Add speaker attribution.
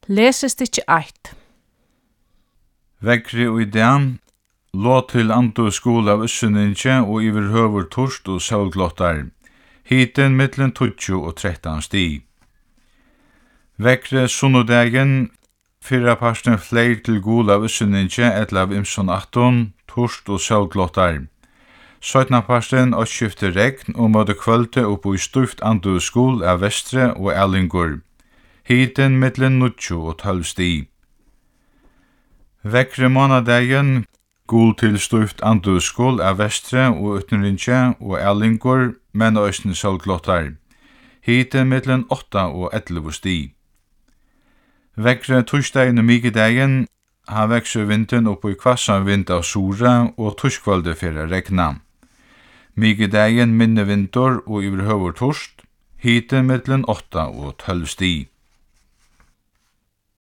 Speaker 1: Lesestikki 1.
Speaker 2: Vekri og i dag, lå til andu skóla av Øssuninje og yfir høvur torst og sólglottar. Hiten mittlen 20 og 13 stig. Vekri sunnudagin, fyrra parsten fleir til góla av Øssuninje etla av imson 18, torst og sólglottar. Søtna parsten og skifte regn og måtte kvölde oppo i stuft andu skól av vestre og elingur. Hiten mittlen 9 og 12 stig. Vekri månadagin, gul til stuft anduskul av vestre og utenrinje og elingur, men òsne sólglottar. Hiten mittlen 8 og 11 stig. Vekri tursdagin og mikedagin, ha veksu vinden oppo i kvassan vind av sura og turskvalde fyrir regna. Mikedagin minne vindur og yver høvur turst, hiten mittlen 8 og 12 stig.